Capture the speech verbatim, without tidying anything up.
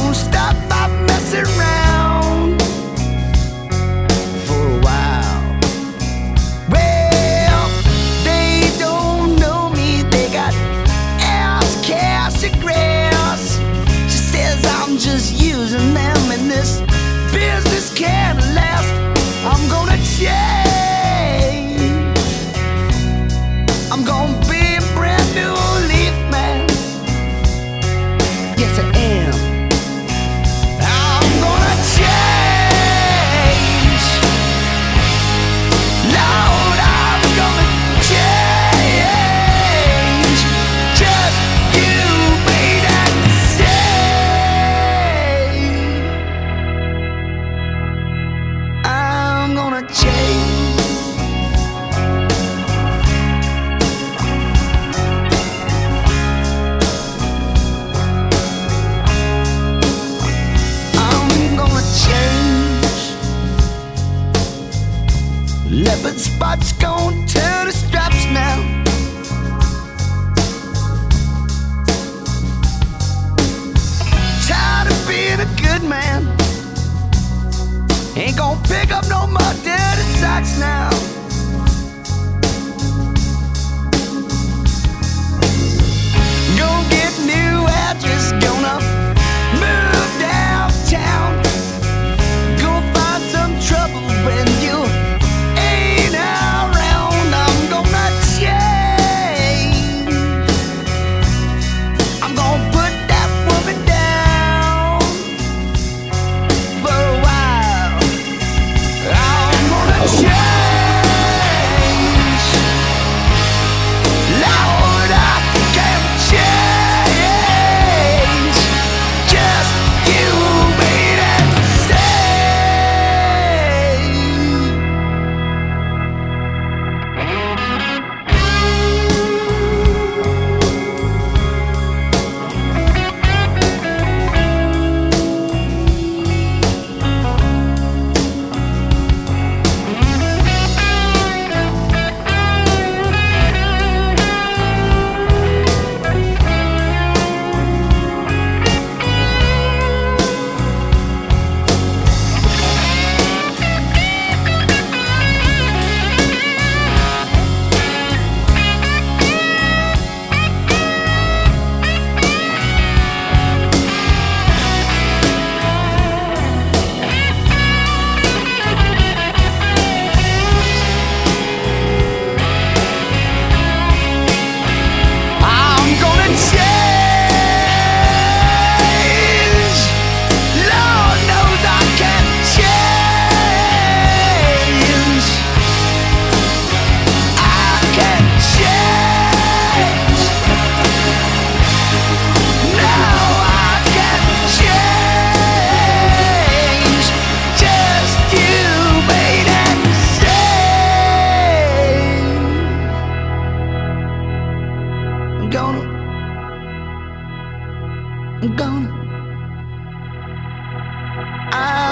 gonna stop by messing around for a while. Well, they don't know me, they got ass, cash, and grass. She says I'm just using them and this business can't last. I'm gonna change. I'm gonna be a brand new leaf man. Yes, I am. I'm gonna change. Lord, I'm gonna change. Just you wait and see. I'm gonna change. Leopard spots gon' tear the straps now. Tired of being a good man. Ain't gon' pick up no more dirty socks now. Gonna get new address, gonna move downtown. Gonna find some trouble when you I'm gonna, I'm